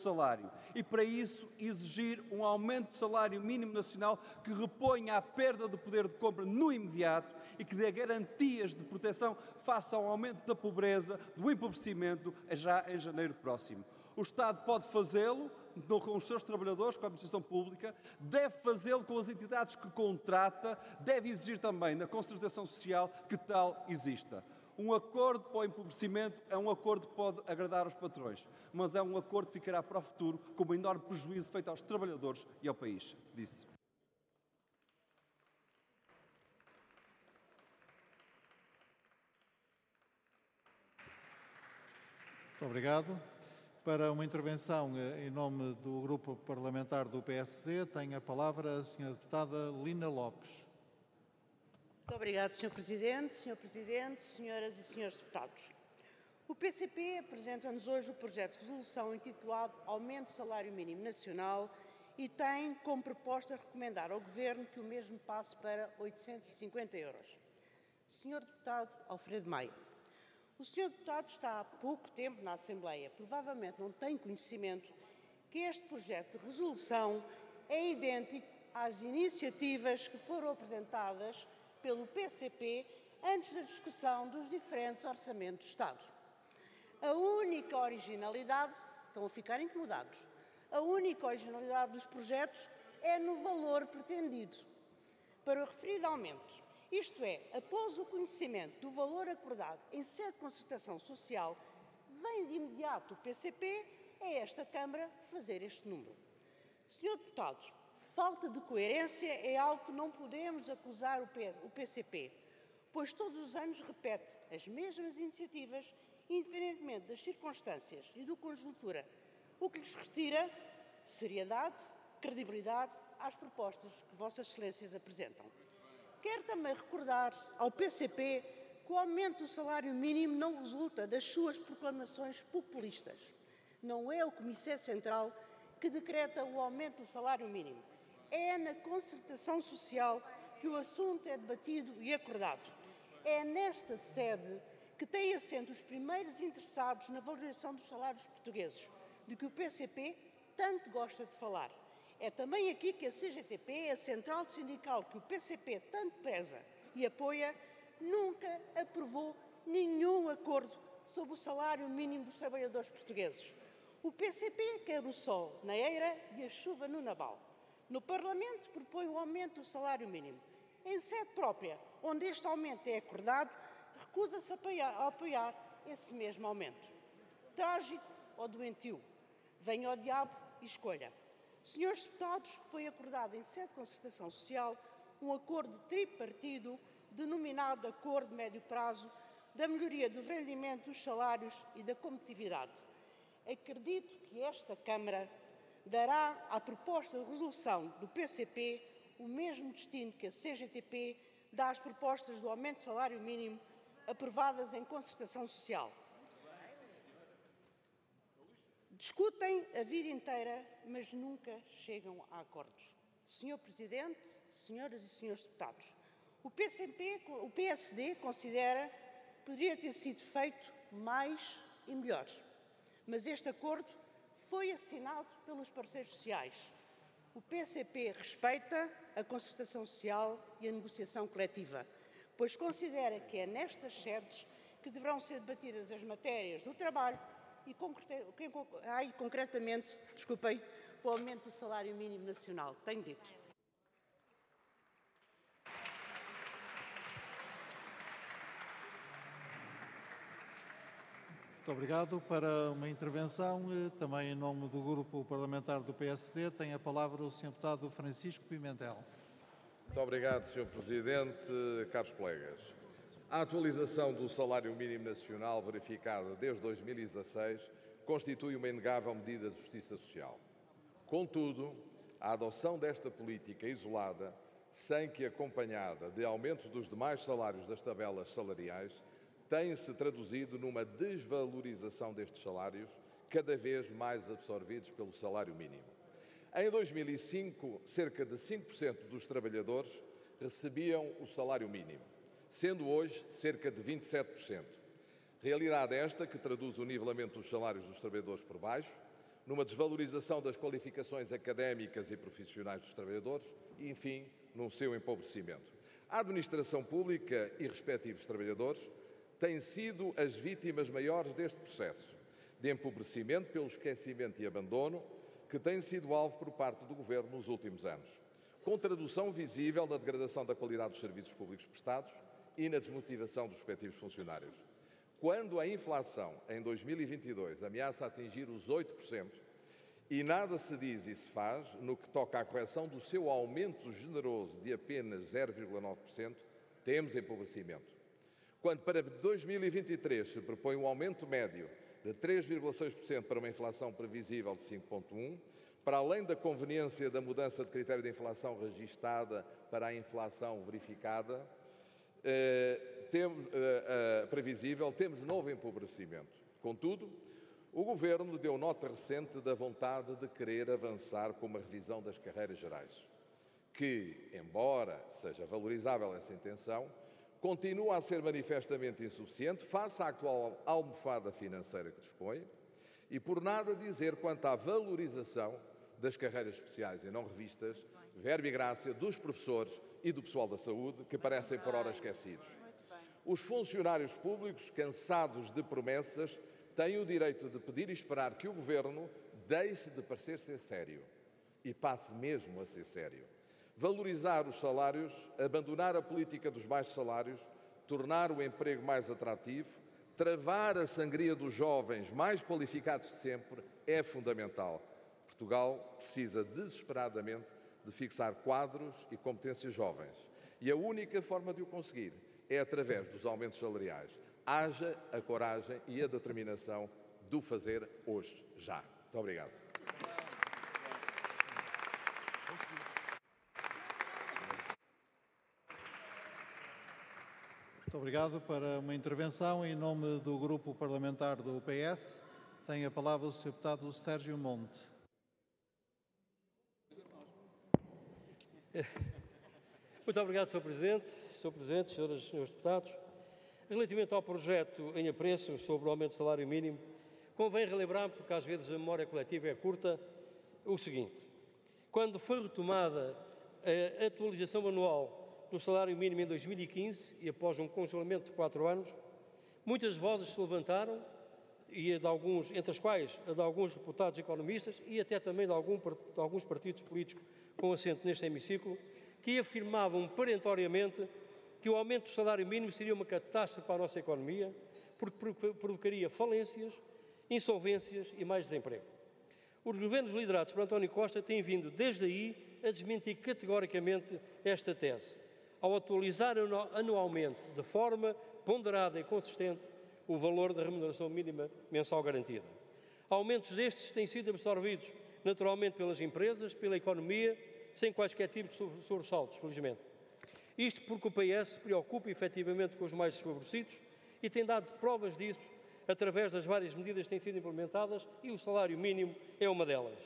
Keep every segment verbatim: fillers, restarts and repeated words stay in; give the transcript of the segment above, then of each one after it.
salário e, para isso, exigir um aumento de salário mínimo nacional que reponha a perda de poder de compra no imediato e que dê garantias de proteção face ao aumento da pobreza, do empobrecimento, já em janeiro próximo. O Estado pode fazê-lo com os seus trabalhadores, com a administração pública, deve fazê-lo com as entidades que contrata, deve exigir também na concertação social que tal exista. Um acordo para o empobrecimento é um acordo que pode agradar aos patrões, mas é um acordo que ficará para o futuro com um enorme prejuízo feito aos trabalhadores e ao país. Disse. Muito obrigado. Para uma intervenção em nome do Grupo Parlamentar do P S D, tem a palavra a senhora Deputada Lina Lopes. Muito obrigado, senhor Presidente. senhor Presidente, senhoras e senhores deputados. O P C P apresenta-nos hoje o projeto de resolução intitulado Aumento do Salário Mínimo Nacional e tem como proposta recomendar ao Governo que o mesmo passe para oitocentos e cinquenta euros. senhor Deputado Alfredo Maia, o senhor Deputado está há pouco tempo na Assembleia, provavelmente não tem conhecimento que este projeto de resolução é idêntico às iniciativas que foram apresentadas pelo P C P antes da discussão dos diferentes orçamentos de Estado. A única originalidade, estão a ficar incomodados, a única originalidade dos projetos é no valor pretendido. Para o referido aumento, isto é, após o conhecimento do valor acordado em sede de concertação social, vem de imediato o P C P a esta Câmara fazer este número. senhor Deputado, falta de coerência é algo que não podemos acusar o P C P, pois todos os anos repete as mesmas iniciativas, independentemente das circunstâncias e da conjuntura, o que lhes retira seriedade, credibilidade às propostas que Vossas Excelências apresentam. Quero também recordar ao P C P que o aumento do salário mínimo não resulta das suas proclamações populistas. Não é o Comitê Central que decreta o aumento do salário mínimo. É na concertação social que o assunto é debatido e acordado. É nesta sede que têm assento os primeiros interessados na valorização dos salários portugueses, de que o P C P tanto gosta de falar. É também aqui que a C G T P, a central sindical que o P C P tanto preza e apoia, nunca aprovou nenhum acordo sobre o salário mínimo dos trabalhadores portugueses. O P C P quer o sol na eira e a chuva no nabal. No Parlamento propõe o aumento do salário mínimo. Em sede própria, onde este aumento é acordado, recusa-se a apoiar, a apoiar esse mesmo aumento. Trágico ou doentio? Venha ao diabo e escolha. Senhores deputados, foi acordado em sede de concertação social um acordo tripartido denominado Acordo de Médio Prazo da melhoria dos rendimentos, dos salários e da competitividade. Acredito que esta Câmara dará à proposta de resolução do P C P o mesmo destino que a C G T P dá às propostas do aumento de salário mínimo aprovadas em concertação social. Discutem a vida inteira, mas nunca chegam a acordos. senhor Presidente, senhoras e senhores deputados, o P C P, o P S D considera que poderia ter sido feito mais e melhor, mas este acordo foi assinado pelos parceiros sociais. O P C P respeita a concertação social e a negociação coletiva, pois considera que é nestas sedes que deverão ser debatidas as matérias do trabalho e, concretamente, desculpem, o aumento do salário mínimo nacional. Tenho dito. Muito obrigado. Para uma intervenção, também em nome do Grupo Parlamentar do P S D, tem a palavra o senhor Deputado Francisco Pimentel. Muito obrigado, senhor Presidente, caros colegas. A atualização do salário mínimo nacional verificada desde dois mil e dezasseis constitui uma inegável medida de justiça social. Contudo, a adoção desta política isolada, sem que acompanhada de aumentos dos demais salários das tabelas salariais, tem-se traduzido numa desvalorização destes salários, cada vez mais absorvidos pelo salário mínimo. Em dois mil e cinco, cerca de cinco por cento dos trabalhadores recebiam o salário mínimo, sendo hoje cerca de vinte e sete por cento. Realidade esta que traduz o nivelamento dos salários dos trabalhadores por baixo, numa desvalorização das qualificações académicas e profissionais dos trabalhadores e, enfim, num seu empobrecimento. A administração pública e respectivos trabalhadores têm sido as vítimas maiores deste processo de empobrecimento pelo esquecimento e abandono que tem sido alvo por parte do Governo nos últimos anos, com tradução visível na degradação da qualidade dos serviços públicos prestados e na desmotivação dos respectivos funcionários. Quando a inflação, em dois mil e vinte e dois, ameaça atingir os oito por cento e nada se diz e se faz no que toca à correção do seu aumento generoso de apenas zero vírgula nove por cento, temos empobrecimento. Quando para dois mil e vinte e três se propõe um aumento médio de três vírgula seis por cento para uma inflação previsível de cinco vírgula um por cento, para além da conveniência da mudança de critério de inflação registada para a inflação verificada, eh, temos, eh, eh, previsível, temos novo empobrecimento. Contudo, o Governo deu nota recente da vontade de querer avançar com uma revisão das carreiras gerais, que, embora seja valorizável essa intenção, continua a ser manifestamente insuficiente face à atual almofada financeira que dispõe e por nada dizer quanto à valorização das carreiras especiais e não revistas, verba e grácia dos professores e do pessoal da saúde, que parecem por ora esquecidos. Os funcionários públicos, cansados de promessas, têm o direito de pedir e esperar que o Governo deixe de parecer ser sério e passe mesmo a ser sério. Valorizar os salários, abandonar a política dos baixos salários, tornar o emprego mais atrativo, travar a sangria dos jovens mais qualificados de sempre é fundamental. Portugal precisa desesperadamente de fixar quadros e competências jovens. E a única forma de o conseguir é através dos aumentos salariais. Haja a coragem e a determinação de o fazer hoje, já. Muito obrigado. Muito obrigado. Para uma intervenção em nome do Grupo Parlamentar do P S, tem a palavra o senhor Deputado Sérgio Monte. Muito obrigado, senhor Presidente, senhor Presidente, senhoras e senhores deputados. Relativamente ao projeto em apreço sobre o aumento do salário mínimo, convém relembrar, porque às vezes a memória coletiva é curta, o seguinte. Quando foi retomada a atualização anual do salário mínimo em dois mil e quinze e após um congelamento de quatro anos, muitas vozes se levantaram, e de alguns, entre as quais a de alguns deputados economistas e até também de, algum, de alguns partidos políticos com assento neste hemiciclo, que afirmavam perentoriamente que o aumento do salário mínimo seria uma catástrofe para a nossa economia, porque provocaria falências, insolvências e mais desemprego. Os governos liderados por António Costa têm vindo, desde aí, a desmentir categoricamente esta tese, ao atualizar anualmente, de forma ponderada e consistente, o valor da remuneração mínima mensal garantida. Aumentos destes têm sido absorvidos naturalmente pelas empresas, pela economia, sem quaisquer tipos de sobressaltos, felizmente. Isto porque o P S se preocupa efetivamente com os mais desfavorecidos e tem dado provas disso através das várias medidas que têm sido implementadas e o salário mínimo é uma delas.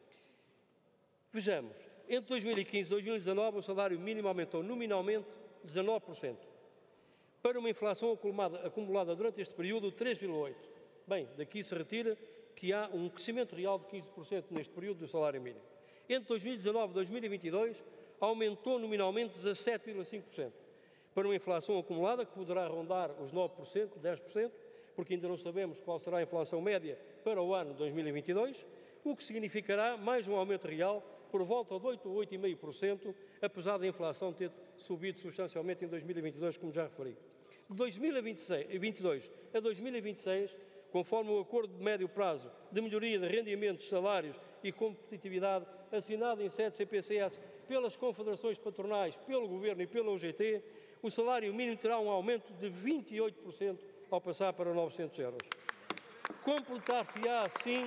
Vejamos, entre dois mil e quinze e dois mil e dezanove o salário mínimo aumentou nominalmente dezanove por cento, para uma inflação acumulada, acumulada durante este período de três vírgula oito por cento. Bem, daqui se retira que há um crescimento real de quinze por cento neste período do salário mínimo. Entre dois mil e dezanove e dois mil e vinte e dois, aumentou nominalmente dezassete vírgula cinco por cento, para uma inflação acumulada que poderá rondar os nove por cento, dez por cento, porque ainda não sabemos qual será a inflação média para o ano dois mil e vinte e dois, o que significará mais um aumento real por volta de oito, oito vírgula cinco por cento, apesar da inflação ter subido substancialmente em dois mil e vinte e dois, como já referi. De dois mil e vinte e dois a dois mil e vinte e seis, conforme o Acordo de Médio Prazo de Melhoria de Rendimentos, Salários e Competitividade, assinado em sede C P C S pelas confederações patronais, pelo Governo e pela U G T, o salário mínimo terá um aumento de vinte e oito por cento ao passar para novecentos euros. Completar-se-á assim,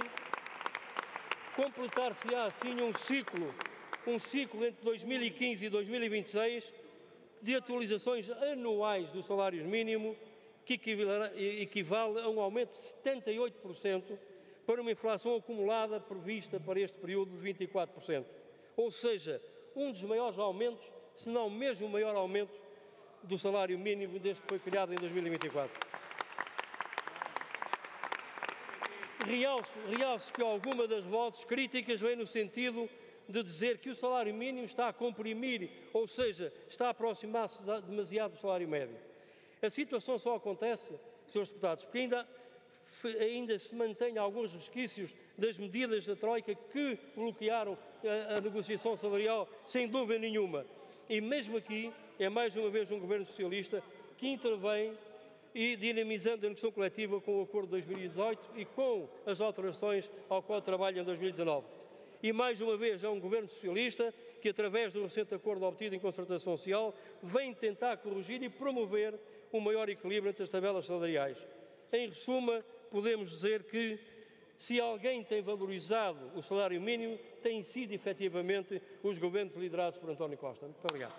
completar-se-á assim um ciclo, um ciclo entre dois mil e quinze e dois mil e vinte e seis de atualizações anuais do salário mínimo, que equivale a um aumento de setenta e oito por cento para uma inflação acumulada prevista para este período de vinte e quatro por cento. Ou seja, um dos maiores aumentos, se não mesmo o maior aumento do salário mínimo desde que foi criado em dois mil e vinte e quatro. realço, realço que alguma das vozes críticas vem no sentido de dizer que o salário mínimo está a comprimir, ou seja, está a aproximar-se demasiado do salário médio. A situação só acontece, senhores deputados, porque ainda, ainda se mantêm alguns resquícios das medidas da Troika que bloquearam a, a negociação salarial, sem dúvida nenhuma. E mesmo aqui, é mais uma vez um governo socialista que intervém e dinamizando a negociação coletiva com o acordo de dois mil e dezoito e com as alterações ao qual trabalha em dois mil e dezanove. E mais uma vez é um governo socialista que, através do recente acordo obtido em concertação social, vem tentar corrigir e promover um maior equilíbrio entre as tabelas salariais. Em resumo, podemos dizer que, se alguém tem valorizado o salário mínimo, têm sido efetivamente os governos liderados por António Costa. Muito obrigado.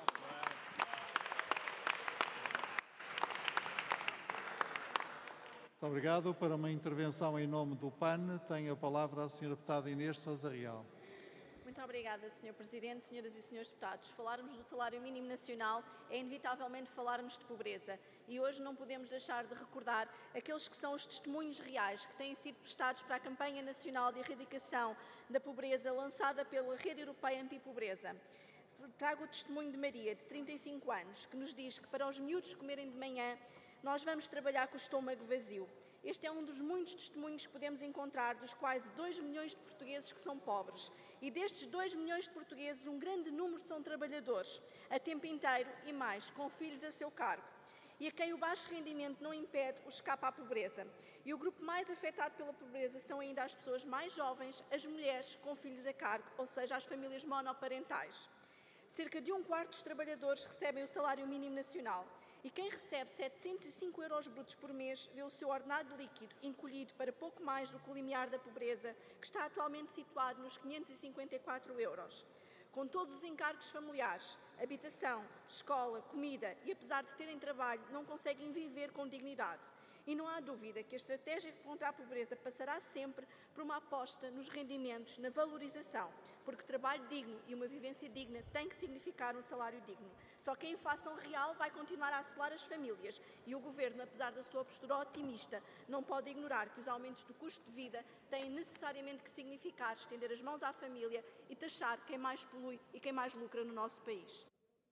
Muito obrigado. Para uma intervenção em nome do P A N, tem a palavra a senhora deputada Inês Sousa Real. Muito obrigada, senhor Presidente, senhoras e senhores deputados. Falarmos do salário mínimo nacional é inevitavelmente falarmos de pobreza e hoje não podemos deixar de recordar aqueles que são os testemunhos reais que têm sido prestados para a campanha nacional de erradicação da pobreza lançada pela Rede Europeia Antipobreza. Trago o testemunho de Maria, de trinta e cinco anos, que nos diz que para os miúdos comerem de manhã nós vamos trabalhar com o estômago vazio. Este é um dos muitos testemunhos que podemos encontrar dos quase dois milhões de portugueses que são pobres. E destes dois milhões de portugueses, um grande número são trabalhadores, a tempo inteiro e mais, com filhos a seu cargo. E a quem o baixo rendimento não impede o escape à pobreza. E o grupo mais afetado pela pobreza são ainda as pessoas mais jovens, as mulheres com filhos a cargo, ou seja, as famílias monoparentais. Cerca de um quarto dos trabalhadores recebem o salário mínimo nacional. E quem recebe setecentos e cinco euros brutos por mês vê o seu ordenado líquido encolhido para pouco mais do que o limiar da pobreza, que está atualmente situado nos quinhentos e cinquenta e quatro euros. Com todos os encargos familiares, habitação, escola, comida e apesar de terem trabalho, não conseguem viver com dignidade. E não há dúvida que a estratégia contra a pobreza passará sempre por uma aposta nos rendimentos, na valorização, porque trabalho digno e uma vivência digna têm que significar um salário digno. Só quem faça um real vai continuar a assolar as famílias e o Governo, apesar da sua postura otimista, não pode ignorar que os aumentos do custo de vida têm necessariamente que significar estender as mãos à família e taxar quem mais polui e quem mais lucra no nosso país.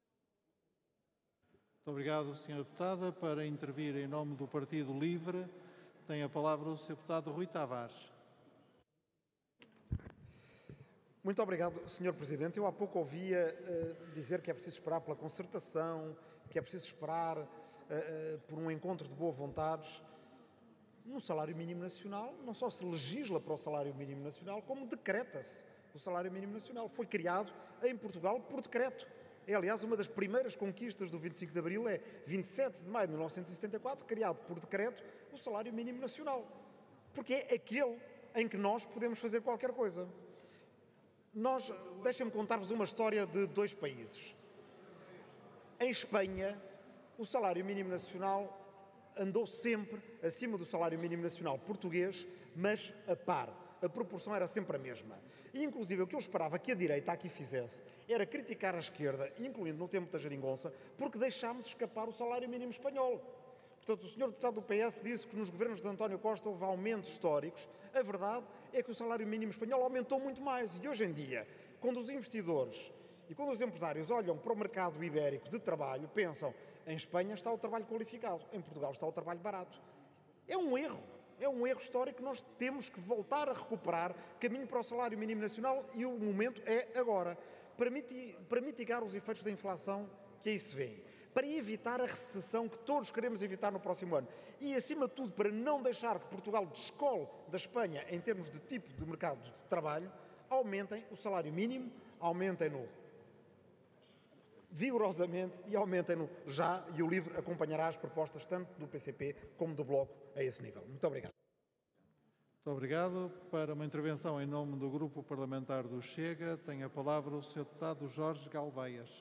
Muito obrigado, senhora deputada. Para intervir em nome do Partido Livre, tem a palavra o senhor deputado Rui Tavares. Muito obrigado, senhor Presidente. Eu há pouco ouvia uh, dizer que é preciso esperar pela concertação, que é preciso esperar uh, uh, por um encontro de boas vontades. No salário mínimo nacional, não só se legisla para o salário mínimo nacional, como decreta-se o salário mínimo nacional. Foi criado em Portugal por decreto. É, aliás, uma das primeiras conquistas do vinte e cinco de Abril é vinte e sete de maio de mil novecentos e setenta e quatro, criado por decreto o salário mínimo nacional. Porque é aquele em que nós podemos fazer qualquer coisa. Nós, deixem-me contar-vos uma história de dois países. Em Espanha, o salário mínimo nacional andou sempre acima do salário mínimo nacional português, mas a par. A proporção era sempre a mesma. E, inclusive, o que eu esperava que a direita aqui fizesse era criticar a esquerda, incluindo no tempo da geringonça, porque deixámos escapar o salário mínimo espanhol. Portanto, o senhor deputado do P S disse que nos governos de António Costa houve aumentos históricos. A verdade é que o salário mínimo espanhol aumentou muito mais. E hoje em dia, quando os investidores e quando os empresários olham para o mercado ibérico de trabalho, pensam, em Espanha está o trabalho qualificado, em Portugal está o trabalho barato. É um erro. É um erro histórico que nós temos que voltar a recuperar caminho para o salário mínimo nacional e o momento é agora. Para, miti- para mitigar os efeitos da inflação que aí se vê. Para evitar a recessão que todos queremos evitar no próximo ano. E, acima de tudo, para não deixar que Portugal descole da Espanha em termos de tipo de mercado de trabalho, aumentem o salário mínimo, aumentem-no vigorosamente e aumentem-no já, e o LIVRE acompanhará as propostas tanto do P C P como do Bloco a esse nível. Muito obrigado. Muito obrigado. Para uma intervenção em nome do Grupo Parlamentar do Chega, tem a palavra o senhor deputado Jorge Galveias.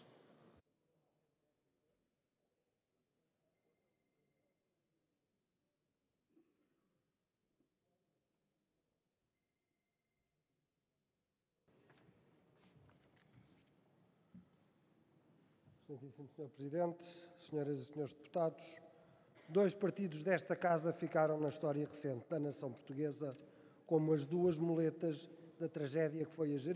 Excelentíssimo senhor Presidente, senhoras e senhores deputados, dois partidos desta Casa ficaram na história recente da nação portuguesa como as duas muletas da tragédia que foi a Jeri.